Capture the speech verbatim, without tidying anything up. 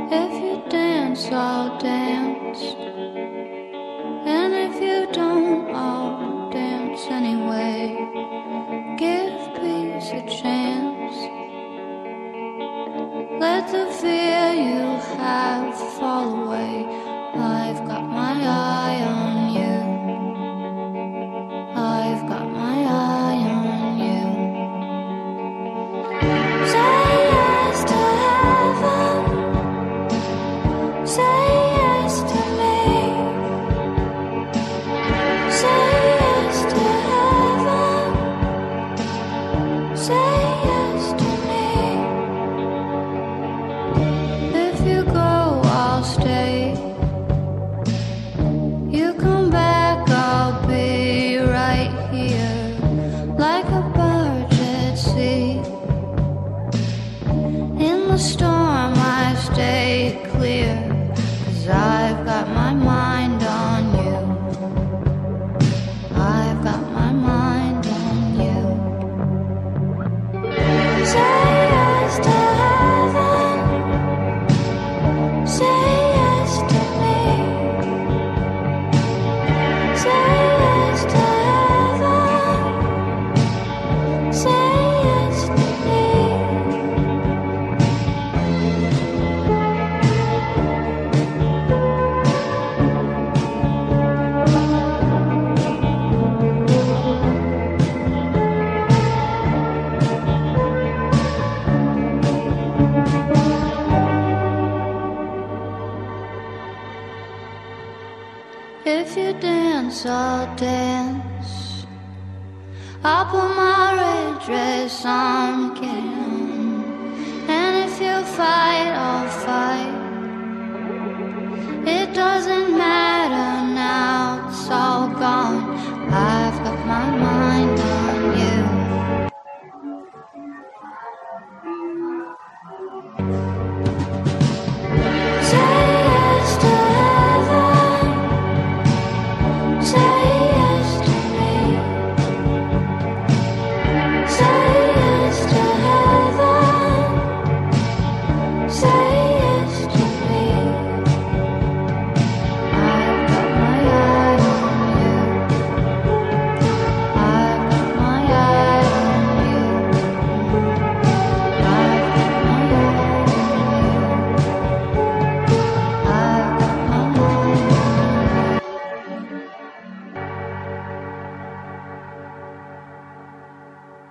If you dance, I'll dance. And if you don't, I'll dance anyway. Give peace a chance. Let the fear you have fall away. I've got my eye on you. I've got my eye on you. Say yes to heaven. Say yes to me. Say yes to heaven. Say yes to me. If you go, I'll stay. You come back, I'll be right here, like a barge at sea. In the storm I stay clear, 'cause I've got my mind on you. I've got my mind on you. Say yes to heaven. Say yes to me. Say yes to heaven. Say yes to me. If you dance, I'll dance. I'll put my red dress on again.